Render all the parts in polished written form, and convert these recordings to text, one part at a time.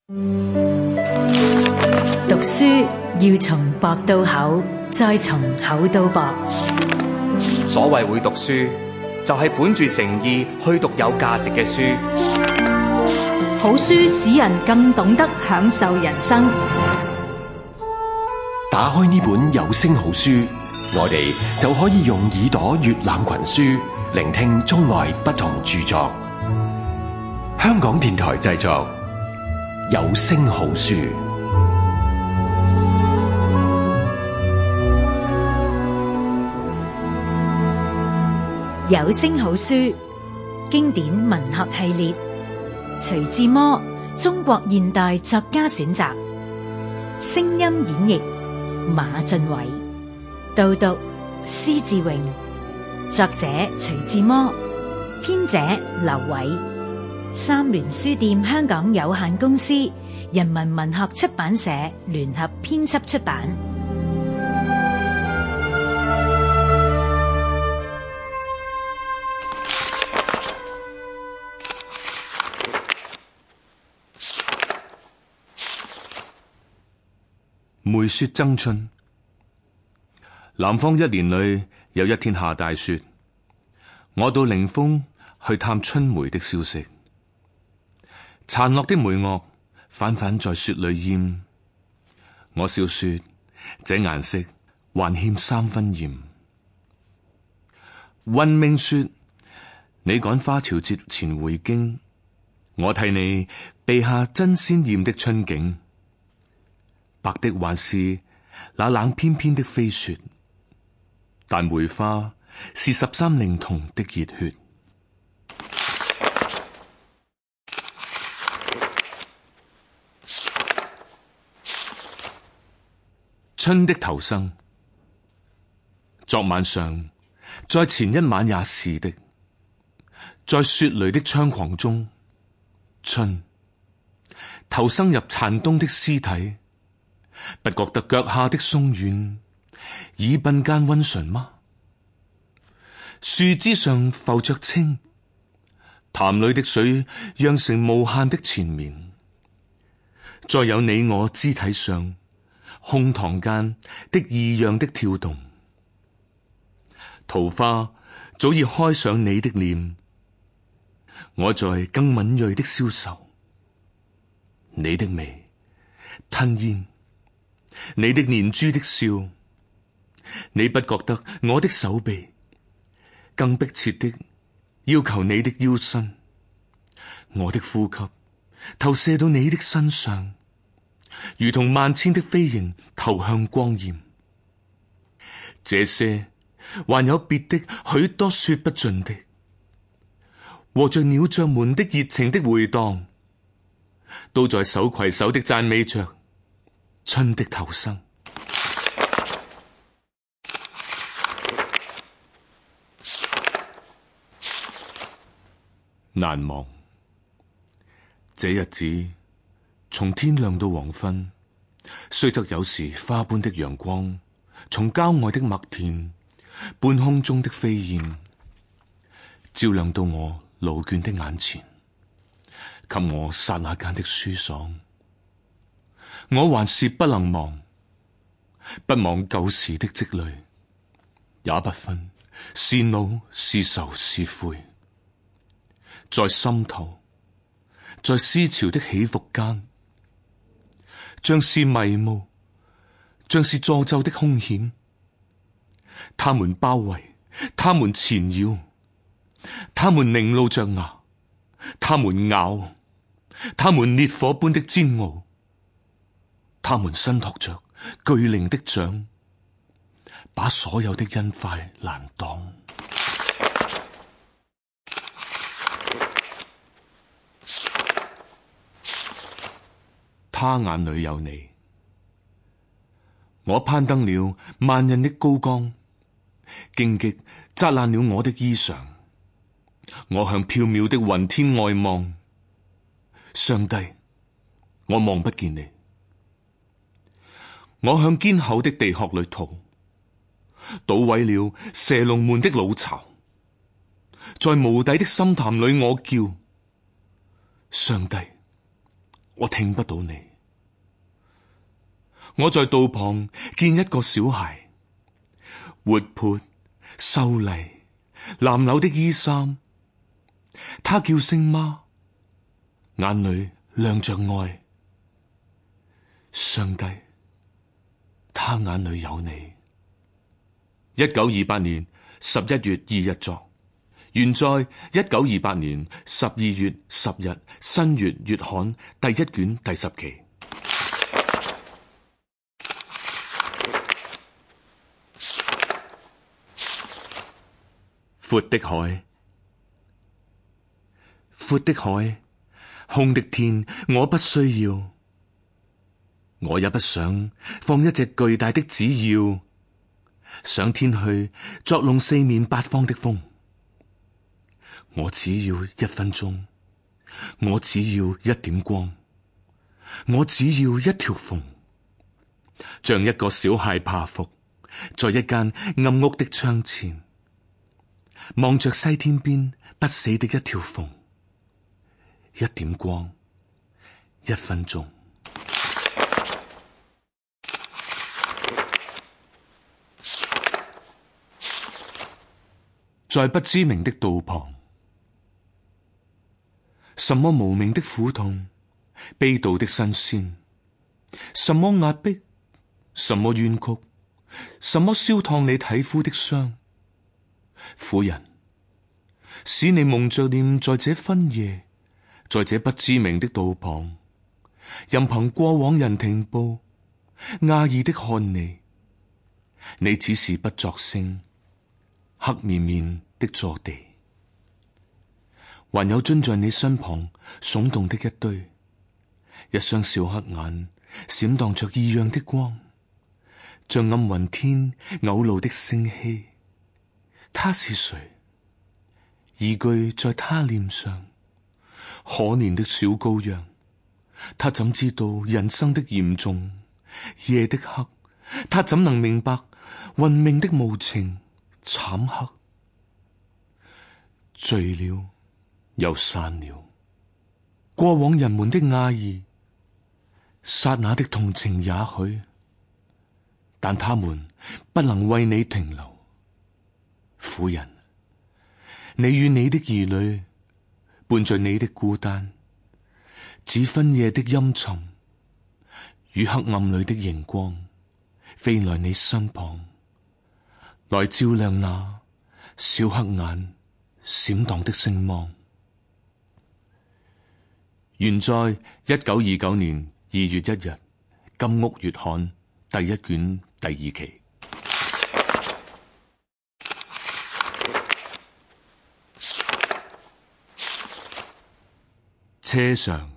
讀書要從薄到厚，再從厚到薄。 所謂會讀書，就係本住誠意去讀有價值嘅書。 好書使人更懂得享受人生。 打開呢本有聲好書，我哋就可以用耳朵閱覽群書，聆聽中外不同著作。香港電台製作，有聲好書。 有聲好書經典文學系列，徐志摩中國現代作家選集，聲音演繹馬浚偉，導讀施志榮，作者徐志摩，編者劉偉，三聯書店香港有限公司、人民文學出版社聯合編輯出版。 梅雪爭春。南方一年裏有一天下大雪，我到靈峰去探春梅的消息。殘落的梅萼反反在雪裏淹，我笑說這顏色還欠三分艷。運命說你趕花朝節前回京，我替你備下真鮮艷的春景。白的還是那冷翩翩的飛雪，但梅花是13齡童的熱血。春的頭生，昨晚上，在前一晚也是的，在雪雷的猖狂中，春頭生入殘冬的屍體。不覺得腳下的鬆軟耳鬢間溫順嗎？樹枝上浮着青，潭裏的水釀成無限的纏綿。再有你我肢體上胸膛間的異樣的跳動，桃花早已開上你的臉，我在更敏銳的消愁。你的眉吞煙，你的念珠的笑，你不覺得我的手臂更迫切的要求你的腰身？我的呼吸投射到你的身上，如同萬千的飛蠅投向光焰。這些還有別的許多說不盡的，和着鳥雀們的熱情的回蕩，都在手攜手的讚美着春的頭生。難忘這日子，從天亮到黃昏，雖則有時花般的陽光從郊外的麥田、半空中的飛燕，照亮到我勞倦的眼前，給我剎那間的舒爽。我還是不能忘，不忘舊時的積累，也不分是怒是愁是悔，在心頭，在思潮的起伏間，像是迷霧，像是詛咒的兇險。他們包圍，他們纏繞，他們凝露着牙，他們咬，他們烈火般的煎熬。他們伸托着巨靈的掌，把所有的欣快攔擋。他眼裏有你，我攀登了萬仞的高崗，荊棘砸爛了我的衣裳。我向縹緲的雲天外望，上帝，我望不見你。我向堅厚的地殼裏逃，搗毀了蛇龍們的老巢。在無底的深潭裏，我叫上帝， 我聽不到你。我在道旁見一個小孩，活潑秀麗，藍紐的衣衫，他叫聲媽，眼裏亮着愛。上帝，他眼裏有你。1928年11月2日作，原在1928年12月10日新月月刊第1卷第10期。闊的海，闊的海，空的天，我不需要，我也不想放一隻巨大的紙鷂上天去作弄四面八方的風。我只要1分鐘，我只要一點光，我只要一條縫，像一個小孩趴伏在一間暗屋的窗前，望着西天邊不死的一條縫，一點光，1分鐘。在不知名的道旁，什麼無名的苦痛，悲悼的辛酸，什麼壓迫，什麼冤曲，什麼燒燙你體膚的傷。婦人，使你蒙着臉在這昏夜，在這不知名的道旁，任憑過往人停步，訝異的看你，你只是不作聲，黑綿綿的坐地。還有蹲在你身旁聳動的一堆，一雙小黑眼閃蕩着異樣的光，像暗雲天偶露的星稀。他是誰？疑懼在他臉上，可憐的小羔羊，他怎知道人生的嚴重，夜的黑，他怎能明白運命的無情慘黑？醉了又散了，過往人們的訝異，剎那的同情也許，但他們不能為你停留。婦人，你與你的兒女伴着你的孤單，指昏夜的陰沉與黑暗裏的熒光，飛來你身旁，來照亮那小黑眼閃蕩的星芒。原在1929年2月1日金屋月刊第1卷第2期。車上，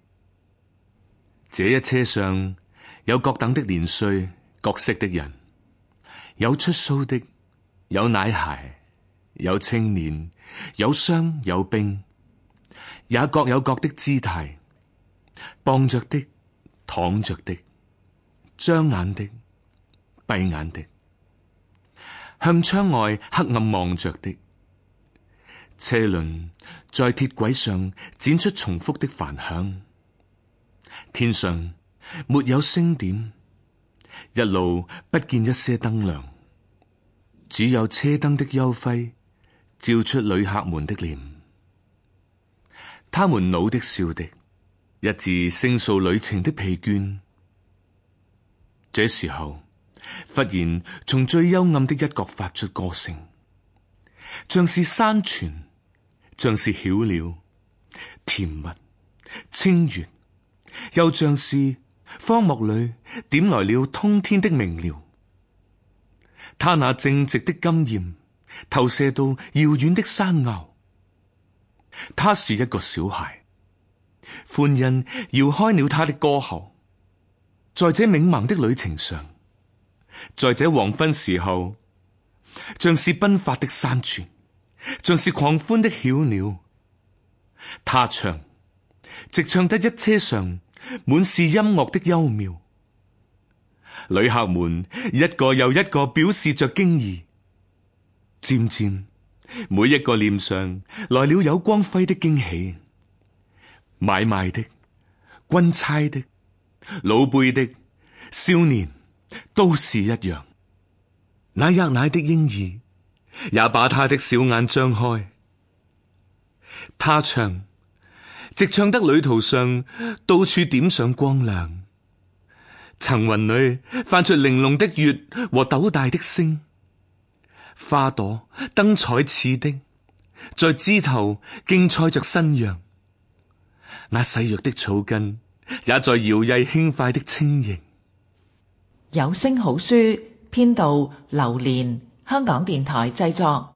這一車上有各等的年歲，各色的人，有出蘇的，有奶孩，有青年，有傷有兵，也各有各的姿態，傍着的，躺着的，張眼的，閉眼的，向窗外黑暗望着的。車輪在鐵軌上剪出重複的繁響，天上沒有星點，一路不見一些燈亮，只有車燈的幽輝照出旅客們的臉，他們老的少的，一致傾訴旅程的疲倦。這時候，忽然從最幽暗的一角發出歌聲，像是山泉，像是曉鳥，甜蜜清悅，又像是荒漠裏點來了通天的明亮。他那正直的金焰投射到遙遠的山坳。他是一個小孩，歡欣搖開了他的歌喉。在這冥茫的旅程上，在這黃昏時候，像是奔發的山泉，像是狂歡的曉鳥。他唱，直唱得一車上滿是音樂的幽妙。旅客們一個又一個表示着驚異，漸漸每一個臉上來了有光輝的驚喜。買賣的、 軍差的、老輩的、少年，都是一樣。那溢奶的嬰兒也把他的小眼張開。他唱，直唱得旅途上到處點上光亮。層雲裏泛出玲瓏的月和斗大的星，花朵燈彩似的在枝頭競賽着新樣。那細弱的草根也在搖曳輕快的輕盈。 有聲好書編導劉蓮，香港電台製作。